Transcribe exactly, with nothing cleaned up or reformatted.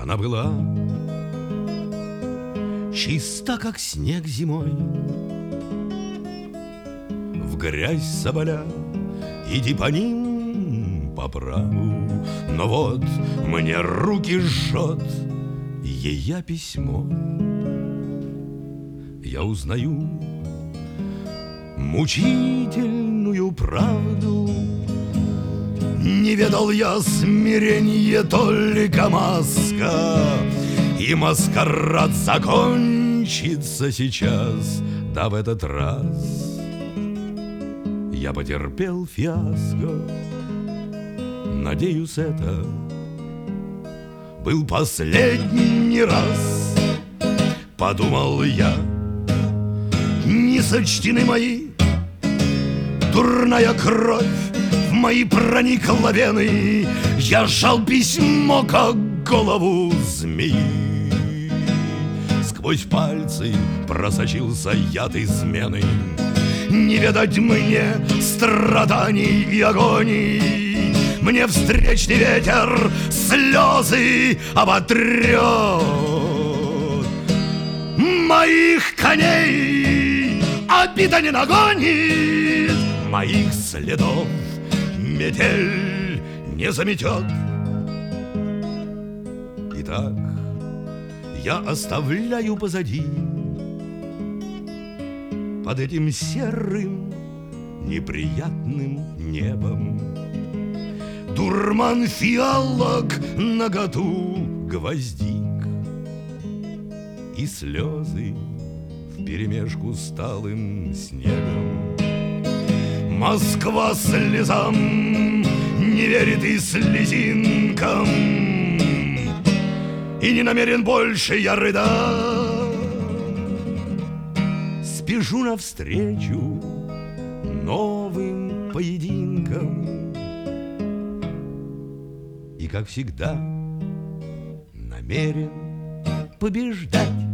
Она была чиста, как снег зимой. В грязь соболя, иди по ним по праву. Но вот мне руки жжет ее письмо. Я узнаю мучительную правду. Не ведал я смиренье, только маска, и маскарад закончится сейчас. Да в этот раз я потерпел фиаско. Надеюсь, это был последний раз. Подумал я, не сочтены мои, дурная кровь в мои проникла вены. Я сжал письмо, как голову змеи. Сквозь пальцы просочился яд измены. Не ведать мне страданий и агоний. Мне встречный ветер слезы оботрет. Моих коней обида не нагонит, моих следов метель не заметет. Итак, я оставляю позади, под этим серым неприятным небом, дурман фиалок, наготу гвоздик и слезы вперемешку с талым снегом. Москва слезам не верит и слезинкам, и не намерен больше я рыдать. Спешу навстречу новым поединкам и, как всегда, намерен побеждать.